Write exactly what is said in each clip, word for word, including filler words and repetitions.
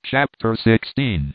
Chapter sixteen.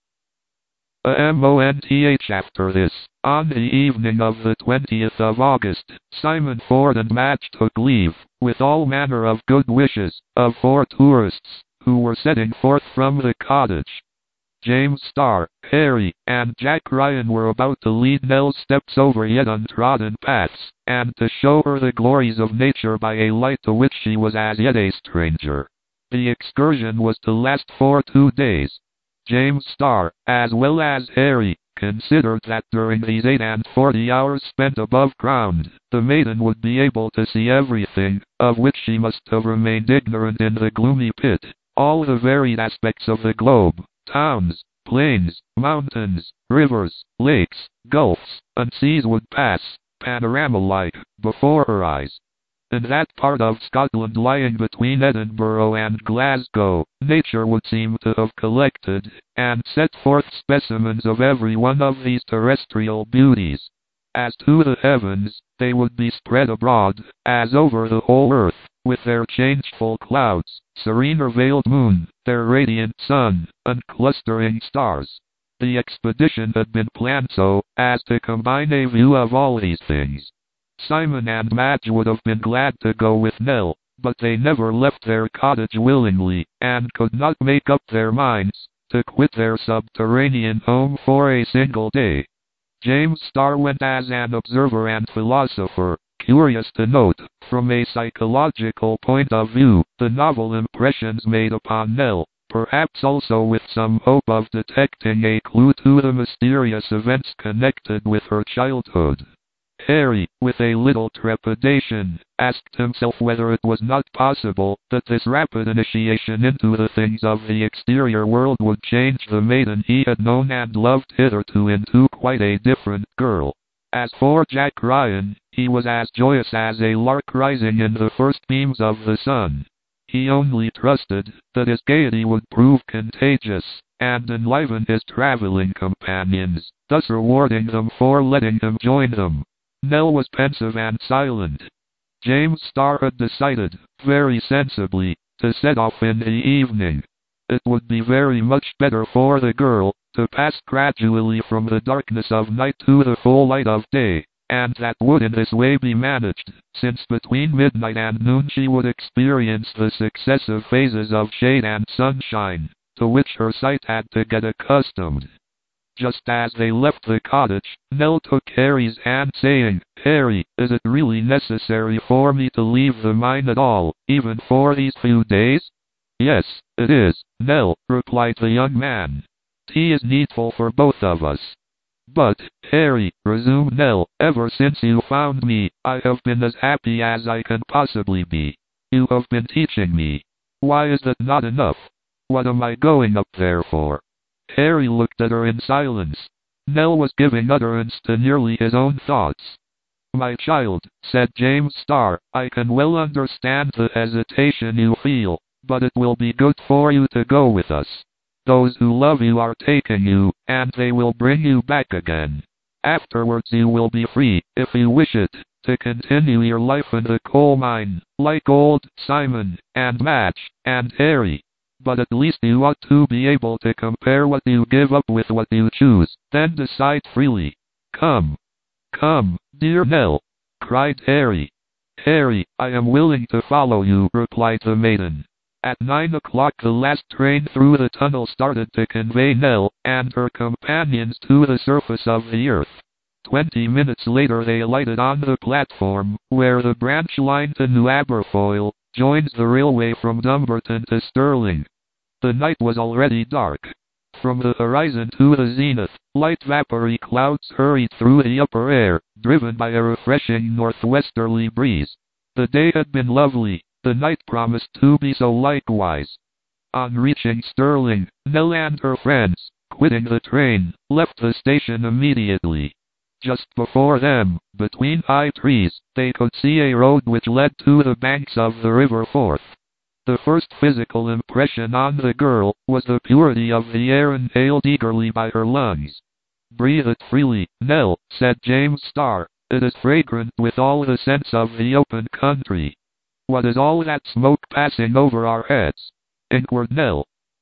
A month after this, on the evening of the twentieth of August, Simon Ford and Madge took leave, with all manner of good wishes, of four tourists, who were setting forth from the cottage. James Starr, Harry, and Jack Ryan were about to lead Nell's steps over yet untrodden paths, and to show her the glories of nature by a light to which she was as yet a stranger. The excursion was to last for two days. James Starr, as well as Harry, considered that during these eight and forty hours spent above ground, the maiden would be able to see everything, of which she must have remained ignorant in the gloomy pit, all the varied aspects of the globe, towns, plains, mountains, rivers, lakes, gulfs, and seas would pass, panorama-like, before her eyes. In that part of Scotland lying between Edinburgh and Glasgow, nature would seem to have collected, and set forth specimens of every one of these terrestrial beauties. As to the heavens, they would be spread abroad, as over the whole earth, with their changeful clouds, serene or veiled moon, their radiant sun, and clustering stars. The expedition had been planned so, as to combine a view of all these things. Simon and Madge would have been glad to go with Nell, but they never left their cottage willingly, and could not make up their minds to quit their subterranean home for a single day. James Starr went as an observer and philosopher, curious to note, from a psychological point of view, the novel impressions made upon Nell, perhaps also with some hope of detecting a clue to the mysterious events connected with her childhood. Harry, with a little trepidation, asked himself whether it was not possible that this rapid initiation into the things of the exterior world would change the maiden he had known and loved hitherto into quite a different girl. As for Jack Ryan, he was as joyous as a lark rising in the first beams of the sun. He only trusted that his gaiety would prove contagious, and enliven his traveling companions, thus rewarding them for letting him join them. Nell was pensive and silent. James Starr had decided, very sensibly, to set off in the evening. It would be very much better for the girl to pass gradually from the darkness of night to the full light of day, and that would in this way be managed, since between midnight and noon she would experience the successive phases of shade and sunshine, to which her sight had to get accustomed. Just as they left the cottage, Nell took Harry's hand, saying, "Harry, is it really necessary for me to leave the mine at all, even for these few days?" "Yes, it is, Nell," replied the young man. "Tea is needful for both of us." "But, Harry," resumed Nell, "ever since you found me, I have been as happy as I can possibly be. You have been teaching me. Why is that not enough? What am I going up there for?" Harry looked at her in silence. Nell was giving utterance to nearly his own thoughts. "My child," said James Starr, "I can well understand the hesitation you feel, but it will be good for you to go with us. Those who love you are taking you, and they will bring you back again. Afterwards you will be free, if you wish it, to continue your life in the coal mine, like old Simon, and Madge, and Harry. But at least you ought to be able to compare what you give up with what you choose, then decide freely. Come, come, dear Nell," cried Harry. "Harry, I am willing to follow you," replied the maiden. At nine o'clock the last train through the tunnel started to convey Nell and her companions to the surface of the earth. Twenty minutes later they alighted on the platform, where the branch line to New Aberfoyle joins the railway from Dumbarton to Stirling. The night was already dark. From the horizon to the zenith, light vapory clouds hurried through the upper air, driven by a refreshing northwesterly breeze. The day had been lovely, the night promised to be so likewise. On reaching Stirling, Nell and her friends, quitting the train, left the station immediately. Just before them, between high trees, they could see a road which led to the banks of the River Forth. The first physical impression on the girl was the purity of the air inhaled eagerly by her lungs. "Breathe it freely, Nell," said James Starr. "It is fragrant with all the scents of the open country." "What is all that smoke passing over our heads?" inquired Nell.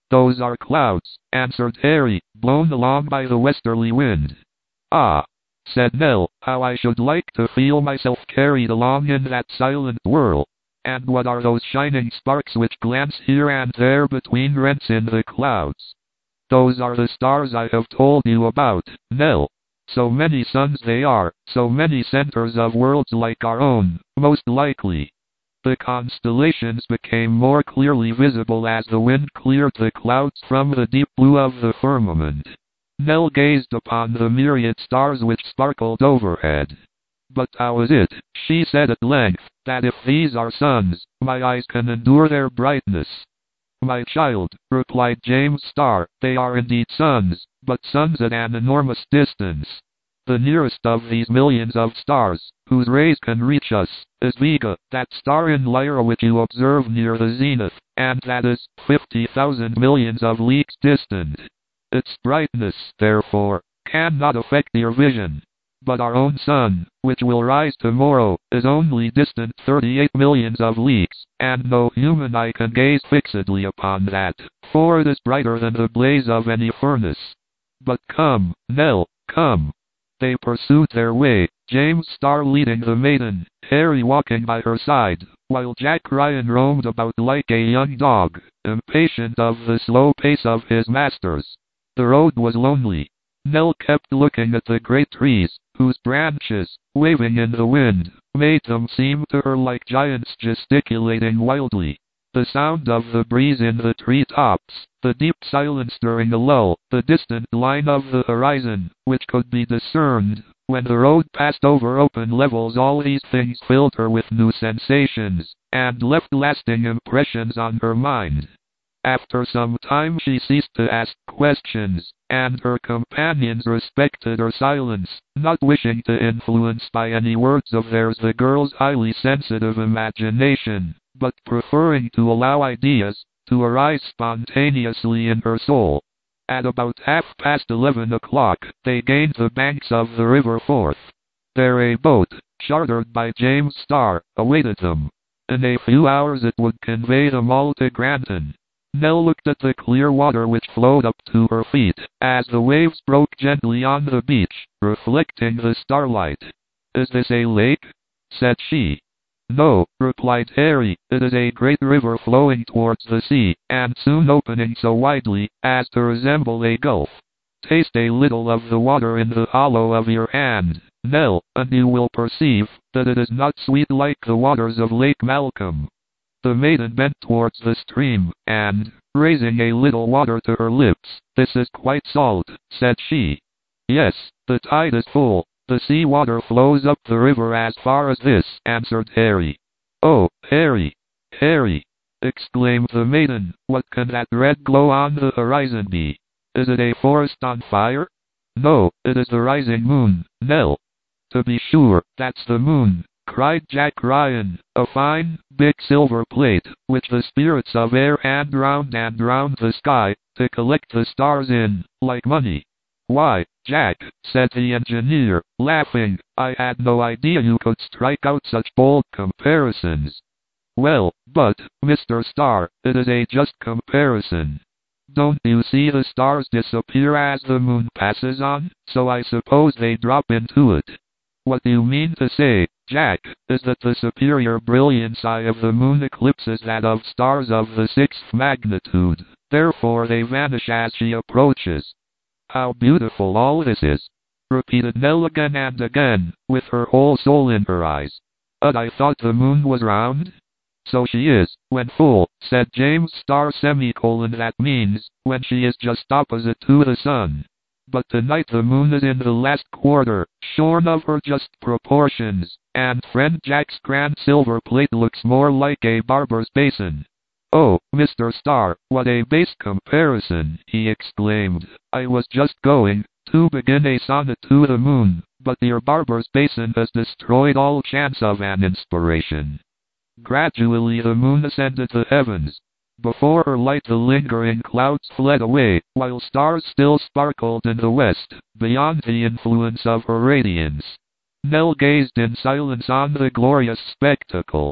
Those are clouds, answered Harry, blown along by the westerly wind. Ah, said Nell, how I should like to feel myself carried along in that silent whirl. And what are those shining sparks which glance here and there between rents in the clouds? Those are the stars I have told you about, Nell. So many suns they are, so many centers of worlds like our own, most likely. The constellations became more clearly visible as the wind cleared the clouds from the deep blue of the firmament. Nell gazed upon the myriad stars which sparkled overhead. But how is it, she said at length, that if these are suns, my eyes can endure their brightness? My child, replied James Starr, they are indeed suns, but suns at an enormous distance. The nearest of these millions of stars, whose rays can reach us, is Vega, that star in Lyra which you observe near the zenith, and that is fifty thousand millions of leagues distant. Its brightness, therefore, cannot affect your vision. But our own sun, which will rise tomorrow, is only distant thirty-eight millions of leagues, and no human eye can gaze fixedly upon that, for it is brighter than the blaze of any furnace. But come, Nell, come. They pursued their way, James Starr leading the maiden, Harry walking by her side, while Jack Ryan roamed about like a young dog, impatient of the slow pace of his masters. The road was lonely. Nell kept looking at the great trees, whose branches, waving in the wind, made them seem to her like giants gesticulating wildly. The sound of the breeze in the tree-tops, the deep silence during a lull, the distant line of the horizon, which could be discerned when the road passed over open levels, all these things filled her with new sensations, and left lasting impressions on her mind. After some time she ceased to ask questions, and her companions respected her silence, not wishing to influence by any words of theirs the girl's highly sensitive imagination, but preferring to allow ideas to arise spontaneously in her soul. At about half past eleven o'clock, they gained the banks of the River Forth. There a boat, chartered by James Starr, awaited them. In a few hours it would convey them all to Granton. Nell looked at the clear water which flowed up to her feet, as the waves broke gently on the beach, reflecting the starlight. "Is this a lake?" said she. "No," replied Harry, "it is a great river flowing towards the sea, and soon opening so widely as to resemble a gulf. Taste a little of the water in the hollow of your hand, Nell, and you will perceive that it is not sweet like the waters of Lake Malcolm." The maiden bent towards the stream, and, raising a little water to her lips, "This is quite salt," said she. "Yes, the tide is full. The sea water flows up the river as far as this," answered Harry. "Oh, Harry, Harry!" exclaimed the maiden, "what can that red glow on the horizon be? Is it a forest on fire?" "No, it is the rising moon, Nell." "To be sure, that's the moon," cried Jack Ryan, "a fine, big silver plate, which the spirits of air hand round and round the sky, to collect the stars in, like money." "Why, Jack," said the engineer, laughing, "I had no idea you could strike out such bold comparisons." "Well, but, Mister Starr, it is a just comparison. Don't you see the stars disappear as the moon passes on, so I suppose they drop into it. What you mean to say, Jack, is that the superior brilliancy of the moon eclipses that of stars of the sixth magnitude, therefore they vanish as she approaches." "How beautiful all this is!" repeated Nell again and again, with her whole soul in her eyes. "But I thought the moon was round?" "So she is, when full," said James Starr semicolon "that means, when she is just opposite to the sun. But tonight the moon is in the last quarter, shorn of her just proportions, and friend Jack's grand silver plate looks more like a barber's basin." "Oh, Mister Starr, what a base comparison!" he exclaimed. "I was just going to begin a sonnet to the moon, but your barber's basin has destroyed all chance of an inspiration." Gradually the moon ascended the heavens. Before her light the lingering clouds fled away, while stars still sparkled in the west, beyond the influence of her radiance. Nell gazed in silence on the glorious spectacle.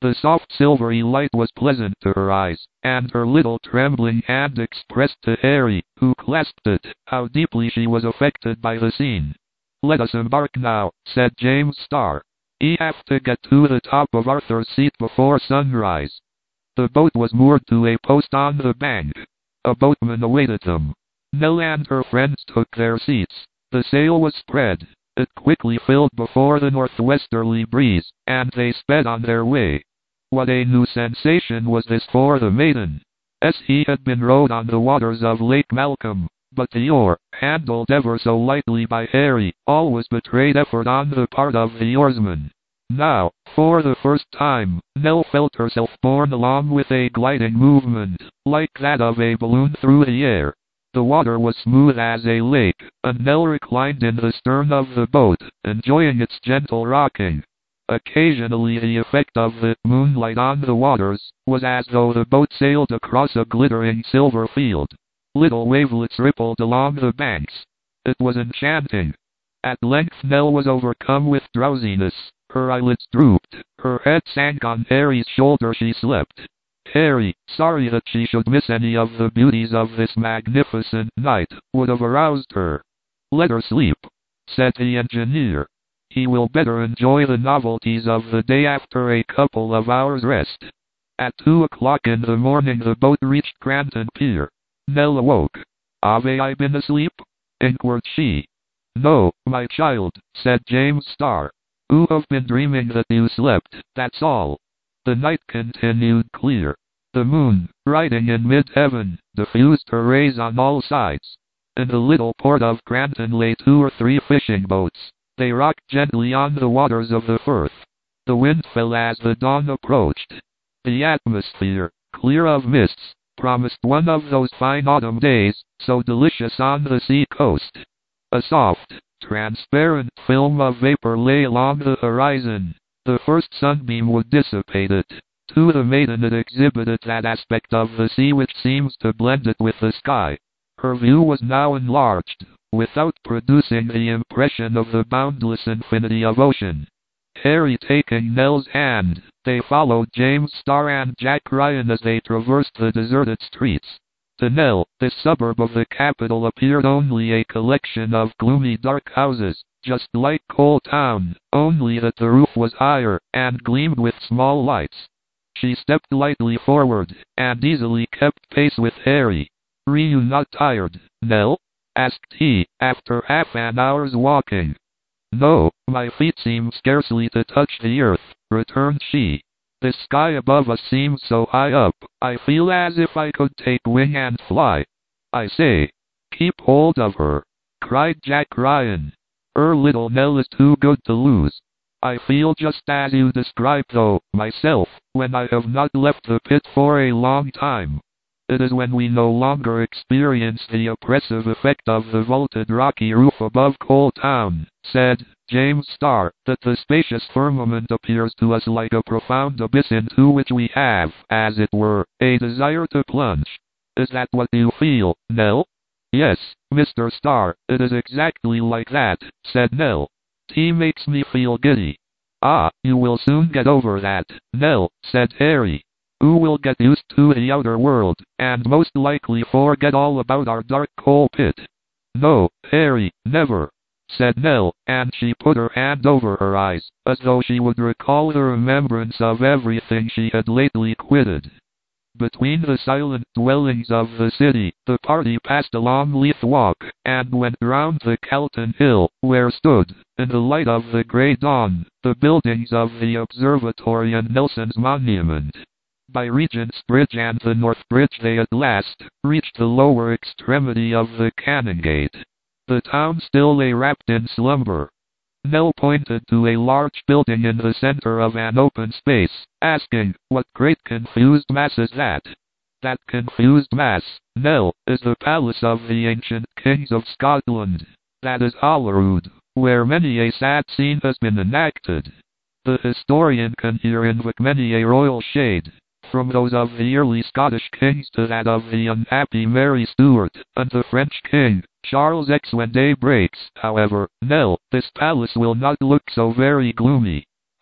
The soft silvery light was pleasant to her eyes, and her little trembling hand expressed to Harry, who clasped it, how deeply she was affected by the scene. "Let us embark now," said James Starr. "We have to get to the top of Arthur's Seat before sunrise." The boat was moored to a post on the bank. A boatman awaited them. Nell and her friends took their seats. The sail was spread. It quickly filled before the northwesterly breeze, and they sped on their way. What a new sensation was this for the maiden! As he had been rowed on the waters of Lake Malcolm, but the oar, handled ever so lightly by Harry, always betrayed effort on the part of the oarsman. Now, for the first time, Nell felt herself borne along with a gliding movement, like that of a balloon through the air. The water was smooth as a lake, and Nell reclined in the stern of the boat, enjoying its gentle rocking. Occasionally the effect of the moonlight on the waters was as though the boat sailed across a glittering silver field. Little wavelets rippled along the banks. It was enchanting. At length Nell was overcome with drowsiness. Her eyelids drooped. Her head sank on Harry's shoulder. She slept. Harry, sorry that she should miss any of the beauties of this magnificent night, would have aroused her. "Let her sleep," said the engineer. "He will better enjoy the novelties of the day after a couple of hours' rest." At two o'clock in the morning the boat reached Cranton Pier. Nell awoke. "Have I been asleep?" inquired she. "No, my child," said James Starr. "You have been dreaming that you slept, that's all." The night continued clear. The moon, riding in mid-heaven, diffused her rays on all sides. In the little port of Cranton lay two or three fishing boats. They rocked gently on the waters of the Firth. The wind fell as the dawn approached. The atmosphere, clear of mists, promised one of those fine autumn days, so delicious on the sea coast. A soft, transparent film of vapor lay along the horizon. The first sunbeam would dissipate it. To the maiden it exhibited that aspect of the sea which seems to blend it with the sky. Her view was now enlarged, without producing the impression of the boundless infinity of ocean. Harry taking Nell's hand, they followed James Starr and Jack Ryan as they traversed the deserted streets. To Nell, this suburb of the capital appeared only a collection of gloomy dark houses, just like Coal Town, only that the roof was higher, and gleamed with small lights. She stepped lightly forward, and easily kept pace with Harry. "Are you not tired, Nell?" asked he, after half an hour's walking. "No, my feet seem scarcely to touch the earth," returned she. "The sky above us seems so high up, I feel as if I could take wing and fly." "I say, keep hold of her," cried Jack Ryan. "Her little Nell is too good to lose. I feel just as you describe though, myself, when I have not left the pit for a long time. It is when we no longer experience the oppressive effect of the vaulted rocky roof above Coal Town," said James Starr, "that the spacious firmament appears to us like a profound abyss into which we have, as it were, a desire to plunge. Is that what you feel, Nell?" "Yes, Mister Starr, it is exactly like that," said Nell. "He makes me feel giddy." "Ah, you will soon get over that, Nell," said Harry. "You will get used to the outer world, and most likely forget all about our dark coal pit." "No, Harry, never," said Nell, and she put her hand over her eyes, as though she would recall the remembrance of everything she had lately quitted. Between the silent dwellings of the city, the party passed along Leith Walk, and went round the Calton Hill, where stood, in the light of the grey dawn, the buildings of the observatory and Nelson's monument. By Regent's Bridge and the North Bridge they at last reached the lower extremity of the Canongate. The town still lay wrapped in slumber. Nell pointed to a large building in the center of an open space, asking, "What great confused mass is that?" "That confused mass, Nell, is the palace of the ancient kings of Scotland. That is Holyrood, where many a sad scene has been enacted. The historian can here invoke many a royal shade, from those of the early Scottish kings to that of the unhappy Mary Stuart, and the French king, Charles the Second. When day breaks, however, Nell, this palace will not look so very gloomy.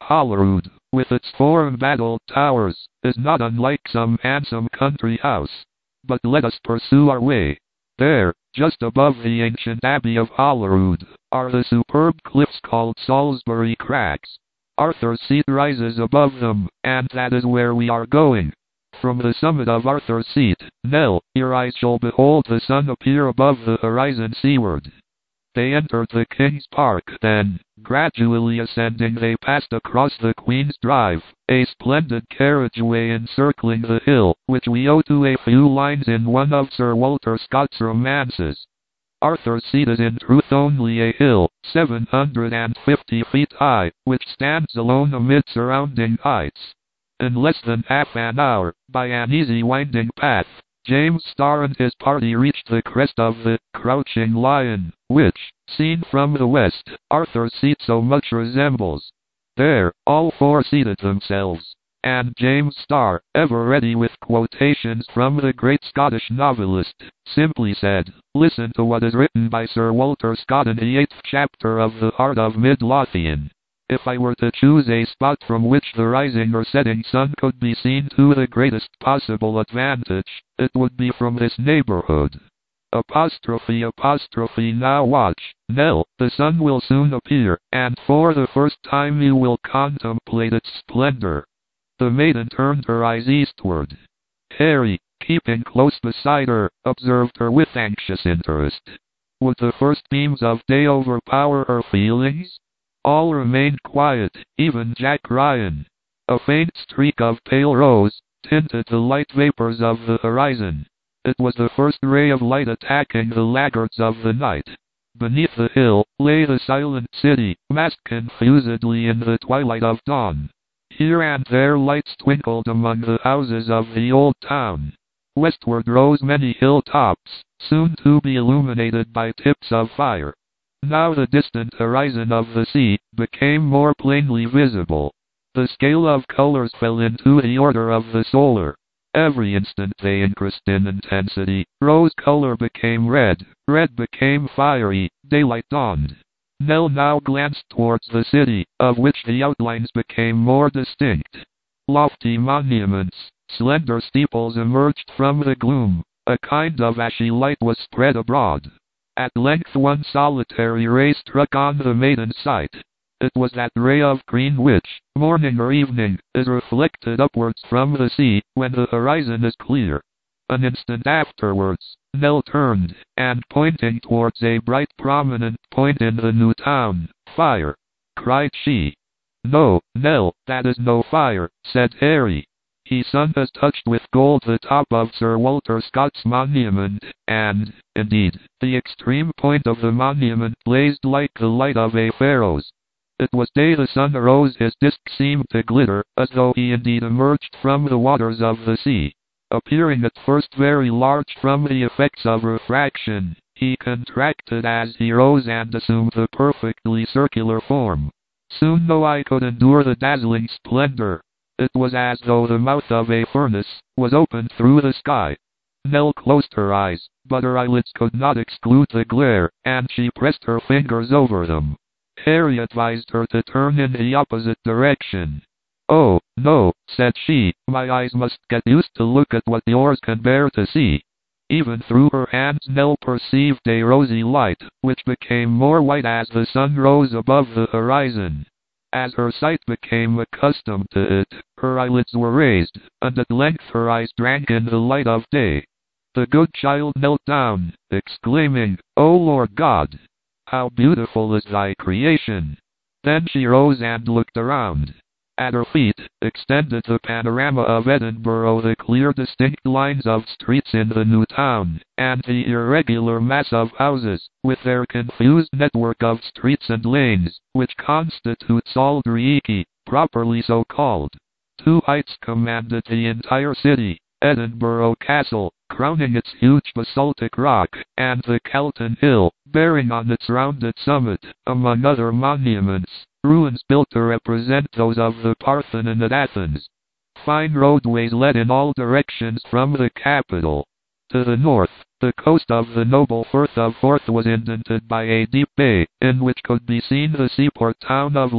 Holyrood, with its four embattled towers, is not unlike some handsome country house. But let us pursue our way. There, just above the ancient Abbey of Holyrood, are the superb cliffs called Salisbury Crags. Arthur's Seat rises above them, and that is where we are going. From the summit of Arthur's Seat, Nell, your eyes shall behold the sun appear above the horizon seaward. They entered the King's Park, then, gradually ascending, they passed across the Queen's Drive, a splendid carriageway encircling the hill, which we owe to a few lines in one of Sir Walter Scott's romances. Arthur's Seat is in truth only a hill, seven hundred fifty feet high, which stands alone amid surrounding heights. In less than half an hour, by an easy winding path, James Starr and his party reached the crest of the Crouching Lion, which, seen from the west, Arthur's Seat so much resembles. There, all four seated themselves, and James Starr, ever ready with quotations from the great Scottish novelist, simply said, "Listen to what is written by Sir Walter Scott in the eighth chapter of The Heart of Midlothian. If I were to choose a spot from which the rising or setting sun could be seen to the greatest possible advantage, it would be from this neighborhood. Apostrophe apostrophe now watch, Nell, the sun will soon appear, and for the first time you will contemplate its splendor." The maiden turned her eyes eastward. Harry, keeping close beside her, observed her with anxious interest. Would the first beams of day overpower her feelings? All remained quiet, even Jack Ryan. A faint streak of pale rose tinted the light vapors of the horizon. It was the first ray of light attacking the laggards of the night. Beneath the hill lay the silent city, masked confusedly in the twilight of dawn. Here and there lights twinkled among the houses of the old town. Westward rose many hilltops, soon to be illuminated by tips of fire. Now the distant horizon of the sea became more plainly visible. The scale of colors fell into the order of the solar. Every instant they increased in intensity. Rose color became red, red became fiery, daylight dawned. Nell now glanced towards the city, of which the outlines became more distinct. Lofty monuments, slender steeples emerged from the gloom. A kind of ashy light was spread abroad. At length one solitary ray struck on the maiden's sight. It was that ray of green which, morning or evening, is reflected upwards from the sea, when the horizon is clear. An instant afterwards, Nell turned, and pointing towards a bright prominent point in the new town, "Fire!" cried she. "No, Nell, that is no fire," said Harry. "The sun has touched with gold the top of Sir Walter Scott's monument, and, indeed, the extreme point of the monument blazed like the light of a pharos. It was day the sun arose, his disk seemed to glitter, as though he indeed emerged from the waters of the sea. Appearing at first very large from the effects of refraction, he contracted as he rose and assumed the perfectly circular form. Soon no eye could endure the dazzling splendor. It was as though the mouth of a furnace was opened through the sky. Nell closed her eyes, but her eyelids could not exclude the glare, and she pressed her fingers over them. Harry advised her to turn in the opposite direction. "Oh, no," said she, "my eyes must get used to look at what yours can bear to see." Even through her hands Nell perceived a rosy light, which became more white as the sun rose above the horizon. As her sight became accustomed to it, her eyelids were raised, and at length her eyes drank in the light of day. The good child knelt down, exclaiming, "O Lord God! How beautiful is thy creation!" Then she rose and looked around. At her feet extended the panorama of Edinburgh, the clear distinct lines of streets in the new town, and the irregular mass of houses, with their confused network of streets and lanes, which constitute Saldreiki, properly so called. Two heights commanded the entire city: Edinburgh Castle, crowning its huge basaltic rock, and the Calton Hill, bearing on its rounded summit, among other monuments, ruins built to represent those of the Parthenon at Athens. Fine roadways led in all directions from the capital. To the north, the coast of the noble Firth of Forth was indented by a deep bay, in which could be seen the seaport town of Leith,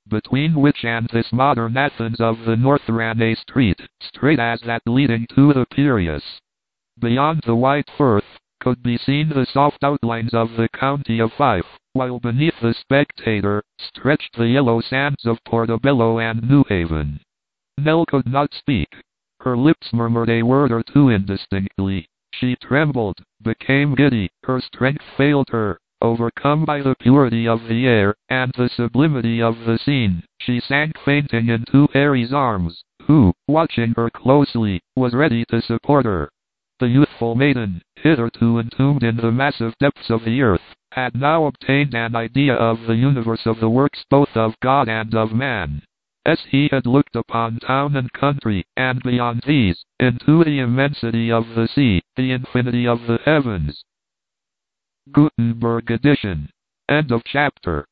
between which and this modern Athens of the north ran a street, straight as that leading to the Piraeus. Beyond the white firth, could be seen the soft outlines of the county of Fife, while beneath the spectator, stretched the yellow sands of Portobello and Newhaven. Nell could not speak. Her lips murmured a word or two indistinctly. She trembled, became giddy, her strength failed her. Overcome by the purity of the air, and the sublimity of the scene, she sank fainting into Harry's arms, who, watching her closely, was ready to support her. The youthful maiden, hitherto entombed in the massive depths of the earth, had now obtained an idea of the universe, of the works both of God and of man. As he had looked upon town and country, and beyond these, into the immensity of the sea, the infinity of the heavens. Gutenberg edition. End of chapter.